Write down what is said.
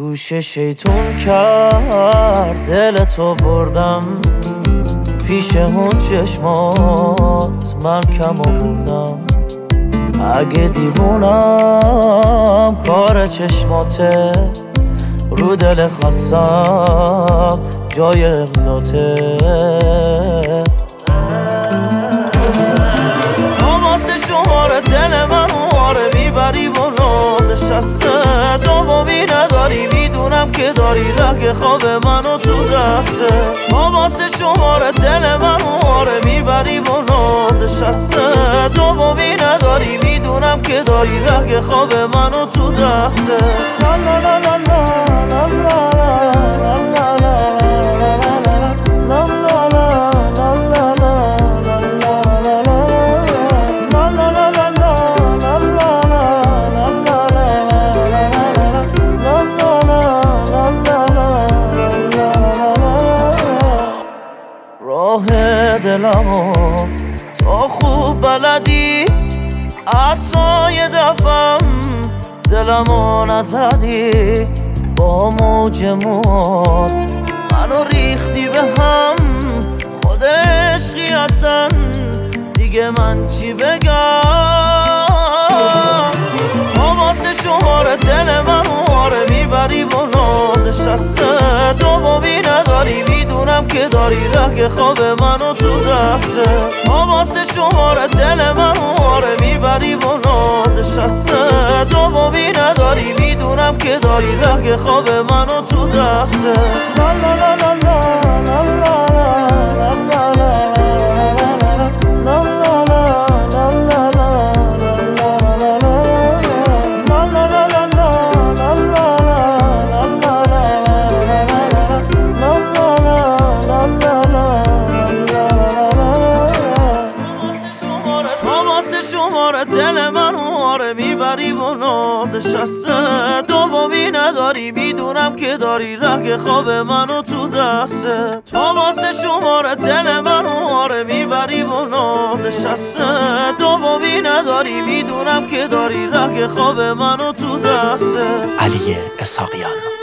گوش شیطون کرد دل تو بردم، پیش اون چشمات من کم آوردم. اگه دیوونم کار چشماته، رو دل خواستم جای امضاته. واسه شماره دل من آره میبری ولو نشسته، دومی نداری میدونم که داری رگ خواب منو تو دسته. واسه شماره دل من آره میبری ولو نشسته، دومی نداری میدونم که داری رگ خواب منو تو دسته. لا لا لا لا لا لا لا لا راه دلمو تو خوب بلدی، حتی یه دفعم دلمو نزدی. با موج موت منو ریختی به هم، خود عشقی اصلا دیگه من چی بگم. واسه شماره دل من آره میبری ولو نشسته، دومی نداری میدونم که داری رگ خواب منو تو دسته. واسه شماره دل من آره میبری ولو نشسته، دومی نداری میدونم که داری رگ خواب منو تو دسته. لا لا لا لا لا لا شماره دل من آره میبری ولو نشسته، دومی نداری میدونم که داری رگ خواب منو تو دسته. واسه شماره دل من آره میبری ولو نشسته، دومی نداری میدونم که داری رگ خواب منو تو دسته. علی اسحاقیان.